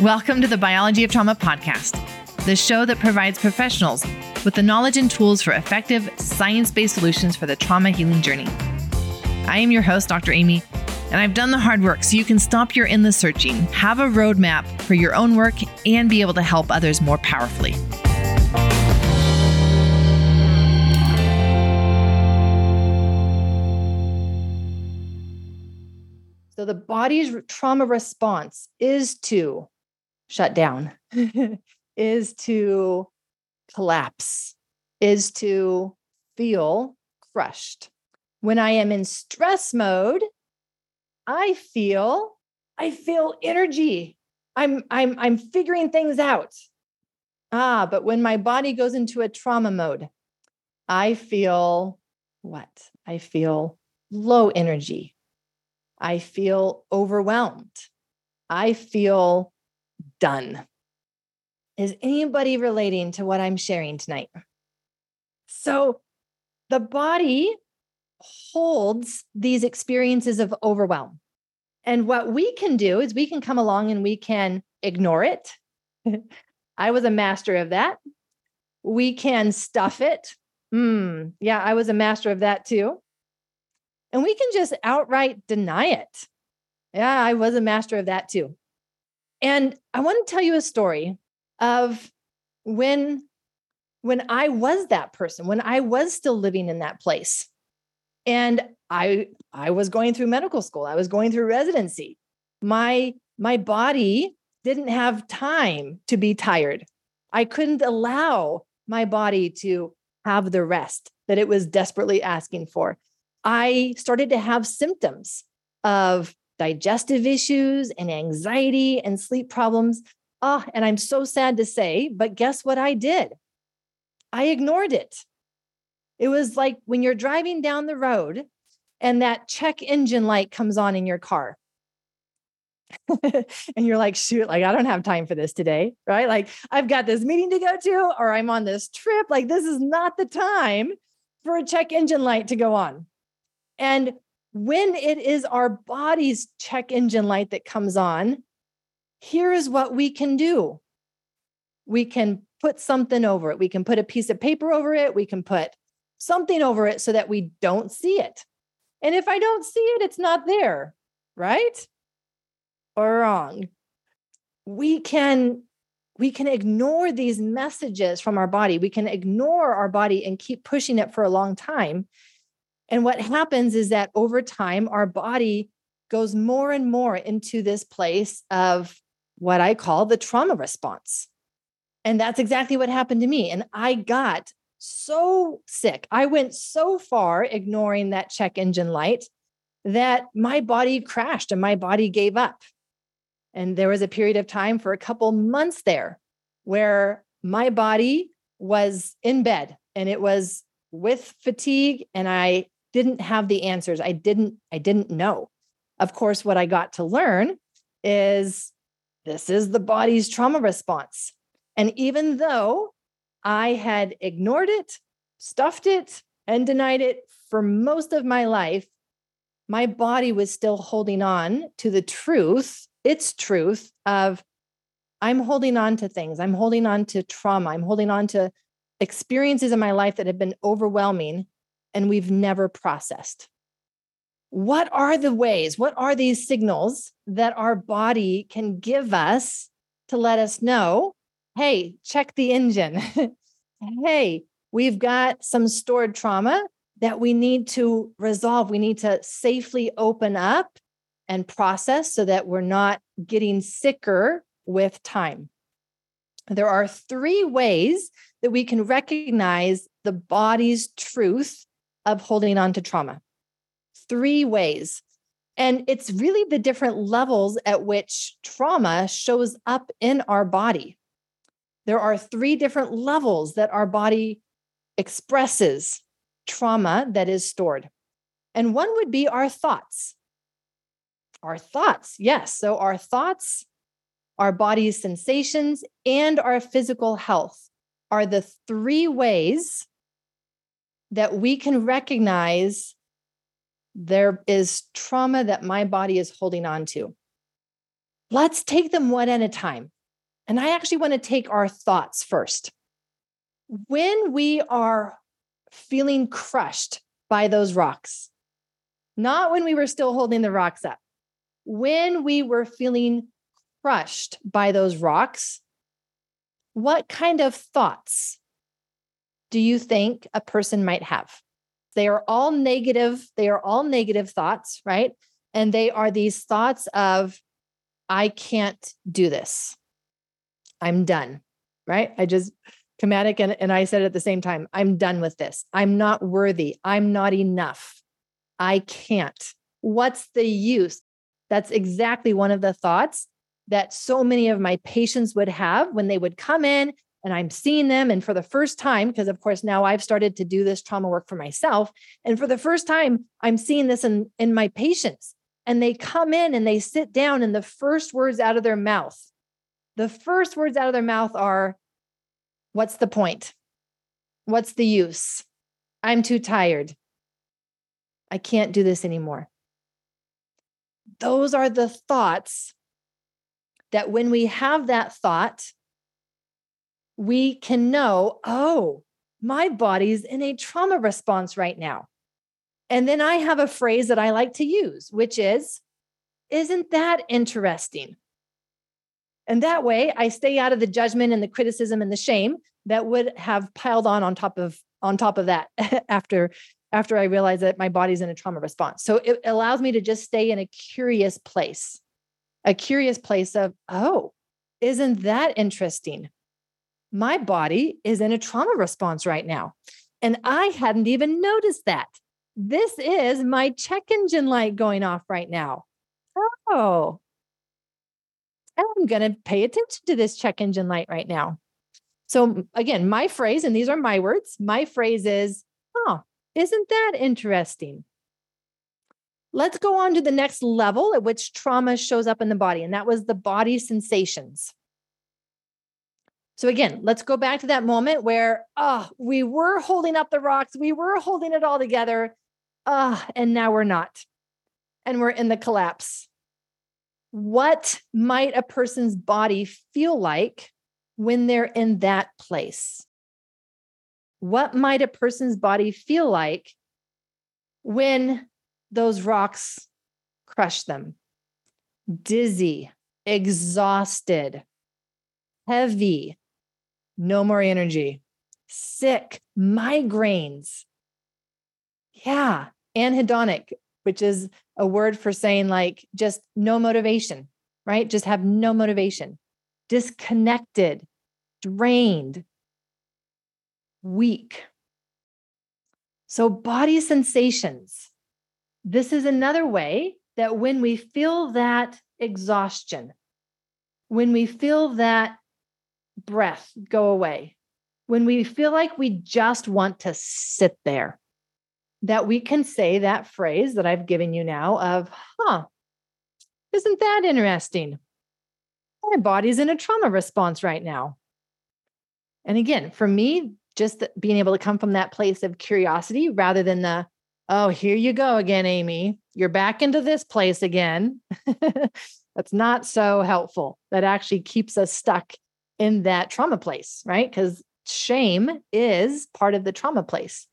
Welcome to the Biology of Trauma podcast, the show that provides professionals with the knowledge and tools for effective, science-based solutions for the trauma healing journey. I am your host, Dr. Amy, and I've done the hard work so you can stop your endless searching, have a roadmap for your own work, and be able to help others more powerfully. So the body's trauma response is to shut down, is to collapse, is to feel crushed. When I am in stress mode, I feel energy. I'm figuring things out. But when my body goes into a trauma mode, I feel what? I feel low energy. I feel overwhelmed. I feel done. Is anybody relating to what I'm sharing tonight? So the body holds these experiences of overwhelm. And what we can do is we can come along and we can ignore it. I was a master of that. We can stuff it. Yeah, I was a master of that too. And we can just outright deny it. Yeah, I was a master of that too. And I want to tell you a story of when I was that person, when I was still living in that place. And I was going through medical school. I was going through residency. My body didn't have time to be tired. I couldn't allow my body to have the rest that it was desperately asking for. I started to have symptoms of digestive issues and anxiety and sleep problems. And I'm so sad to say, but guess what I did? I ignored it. It was like when you're driving down the road and that check engine light comes on in your car. And you're like, shoot, like, I don't have time for this today, right? Like, I've got this meeting to go to, or I'm on this trip. Like, this is not the time for a check engine light to go on. And when it is our body's check engine light that comes on, here is what we can do. We can put something over it. We can put a piece of paper over it. We can put something over it so that we don't see it. And if I don't see it, it's not there, right? Or wrong. We can ignore these messages from our body. We can ignore our body and keep pushing it for a long time. And what happens is that over time, our body goes more and more into this place of what I call the trauma response. And that's exactly what happened to me. And I got so sick. I went so far ignoring that check engine light that my body crashed and my body gave up. And there was a period of time for a couple months there where my body was in bed and it was with fatigue, and I didn't have the answers. I didn't know. Of course, what I got to learn is this is the body's trauma response. And even though I had ignored it, stuffed it, and denied it for most of my life, my body was still holding on to the truth, its truth of I'm holding on to things. I'm holding on to trauma. I'm holding on to experiences in my life that have been overwhelming and we've never processed. What are the ways? What are these signals that our body can give us to let us know, hey, check the engine. Hey, we've got some stored trauma that we need to resolve. We need to safely open up and process so that we're not getting sicker with time. There are 3 ways that we can recognize the body's truth of holding on to trauma. 3 ways. And it's really the different levels at which trauma shows up in our body. There are 3 different levels that our body expresses trauma that is stored. And one would be our thoughts. Our thoughts, yes. So our thoughts, our body's sensations, and our physical health are the 3 ways that we can recognize there is trauma that my body is holding on to. let's take them one at a time. And I actually want to take our thoughts first. When we are feeling crushed by those rocks, not when we were still holding the rocks up, when we were feeling crushed by those rocks, what kind of thoughts do you think a person might have? They are all negative. They are all negative thoughts, right? And they are these thoughts of, I can't do this. I'm done, right? Traumatic and I said it at the same time, I'm done with this. I'm not worthy. I'm not enough. I can't. What's the use? That's exactly one of the thoughts that so many of my patients would have when they would come in and I'm seeing them. And for the first time, because of course, now I've started to do this trauma work for myself. And for the first time, I'm seeing this in my patients. And they come in and they sit down and the first words out of their mouth are, what's the point? What's the use? I'm too tired. I can't do this anymore. Those are the thoughts that when we have that thought, we can know, oh, my body's in a trauma response right now. And then I have a phrase that I like to use, which is, isn't that interesting? And that way I stay out of the judgment and the criticism and the shame that would have piled on top of that after I realize that my body's in a trauma response. So it allows me to just stay in a curious place of, oh, isn't that interesting? My body is in a trauma response right now. And I hadn't even noticed that. This is my check engine light going off right now. Oh, I'm going to pay attention to this check engine light right now. So again, my phrase, and these are my words, my phrase is, oh, isn't that interesting? Let's go on to the next level at which trauma shows up in the body. And that was the body sensations. So again, let's go back to that moment where, we were holding up the rocks. We were holding it all together. And now we're not. And we're in the collapse. What might a person's body feel like when they're in that place? What might a person's body feel like when those rocks crush them? Dizzy, exhausted, heavy, no more energy, sick, migraines. Yeah, anhedonic, which is a word for saying like just no motivation, right? Just have no motivation, disconnected, drained, weak. So body sensations. This is another way that when we feel that exhaustion, when we feel that breath go away, when we feel like we just want to sit there, that we can say that phrase that I've given you now of, isn't that interesting? My body's in a trauma response right now. And again, for me, just being able to come from that place of curiosity rather than the, oh, here you go again, Amy, you're back into this place again. That's not so helpful. That actually keeps us stuck in that trauma place, right? Because shame is part of the trauma place.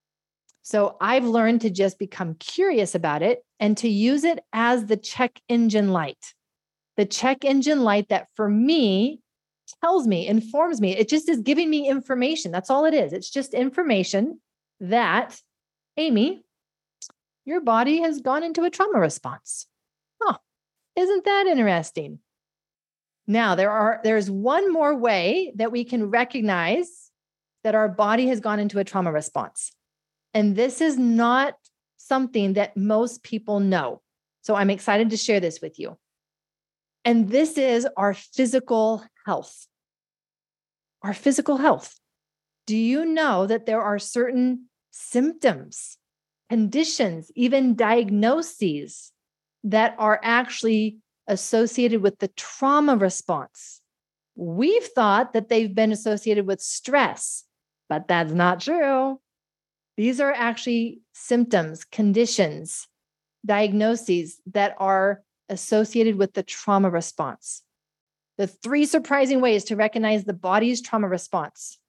So I've learned to just become curious about it and to use it as the check engine light. The check engine light that for me tells me, informs me. It just is giving me information. That's all it is. It's just information that, Amy, your body has gone into a trauma response. Isn't that interesting? Now, there's one more way that we can recognize that our body has gone into a trauma response. And this is not something that most people know. So I'm excited to share this with you. And this is our physical health. Our physical health. Do you know that there are certain symptoms, conditions, even diagnoses that are actually associated with the trauma response? We've thought that they've been associated with stress, but that's not true. These are actually symptoms, conditions, diagnoses that are associated with the trauma response. The 3 surprising ways to recognize the body's trauma response.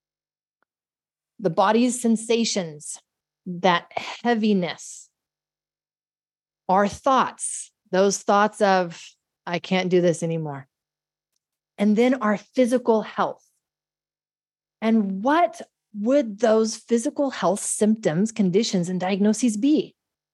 The body's sensations, that heaviness. Our thoughts, those thoughts of, I can't do this anymore. And then our physical health. And what would those physical health symptoms, conditions, and diagnoses be?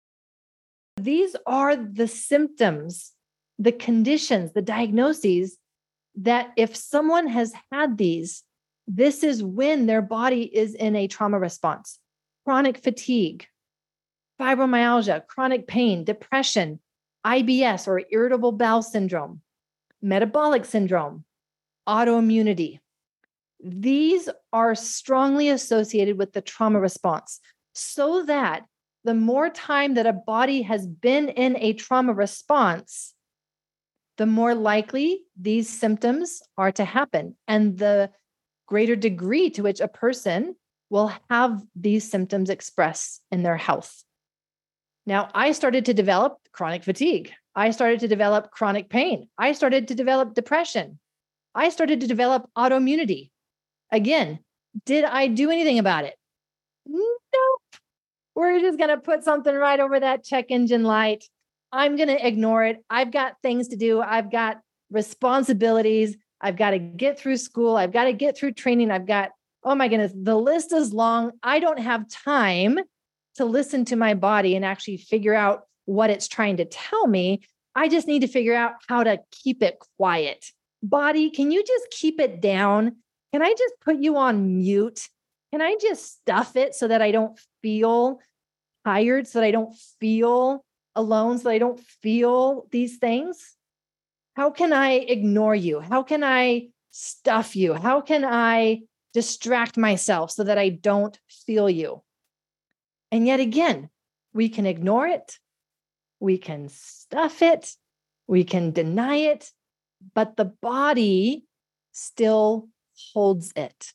These are the symptoms, the conditions, the diagnoses that if someone has had these, this is when their body is in a trauma response. Chronic fatigue, fibromyalgia, chronic pain, depression, IBS or irritable bowel syndrome, metabolic syndrome, autoimmunity. These are strongly associated with the trauma response, so that the more time that a body has been in a trauma response, the more likely these symptoms are to happen, and the greater degree to which a person will have these symptoms expressed in their health. Now, I started to develop chronic fatigue. I started to develop chronic pain. I started to develop depression. I started to develop autoimmunity. Again, did I do anything about it? Nope. We're just going to put something right over that check engine light. I'm going to ignore it. I've got things to do. I've got responsibilities. I've got to get through school. I've got to get through training. I've got, oh my goodness, the list is long. I don't have time to listen to my body and actually figure out what it's trying to tell me. I just need to figure out how to keep it quiet. Body, can you just keep it down? Can I just put you on mute? Can I just stuff it so that I don't feel tired, so that I don't feel alone, so that I don't feel these things? How can I ignore you? How can I stuff you? How can I distract myself so that I don't feel you? And yet again, we can ignore it. We can stuff it. We can deny it, but the body still holds it.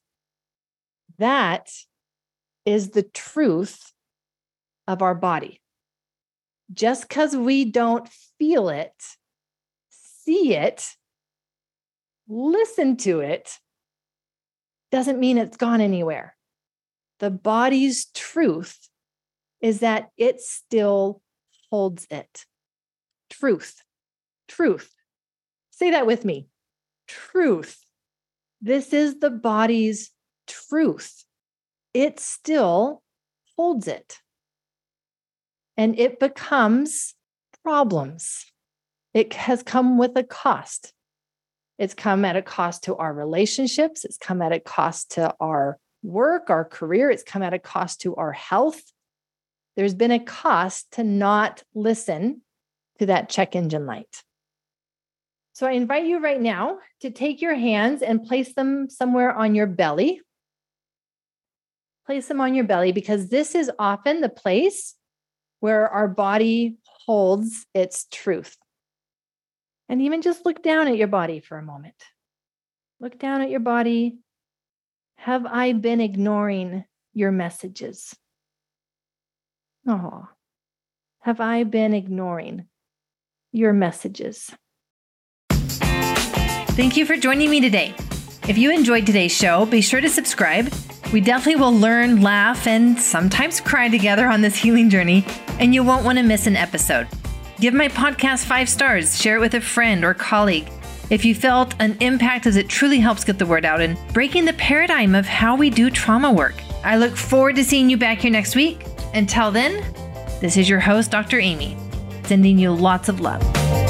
That is the truth of our body. Just because we don't feel it, see it, listen to it, doesn't mean it's gone anywhere. The body's truth is that it still holds it. Truth. Truth. Say that with me. Truth. This is the body's truth. It still holds it. And it becomes problems. It has come with a cost. It's come at a cost to our relationships. It's come at a cost to our work, our career. It's come at a cost to our health. There's been a cost to not listen to that check engine light. So I invite you right now to take your hands and place them somewhere on your belly. Place them on your belly, because this is often the place where our body holds its truth. And even just look down at your body for a moment. Look down at your body. Have I been ignoring your messages? Oh, have I been ignoring your messages? Thank you for joining me today. If you enjoyed today's show, be sure to subscribe. We definitely will learn, laugh, and sometimes cry together on this healing journey, and you won't want to miss an episode. Give my podcast 5 stars, share it with a friend or colleague. If you felt an impact, as it truly helps get the word out and breaking the paradigm of how we do trauma work. I look forward to seeing you back here next week. Until then, this is your host, Dr. Amy, sending you lots of love.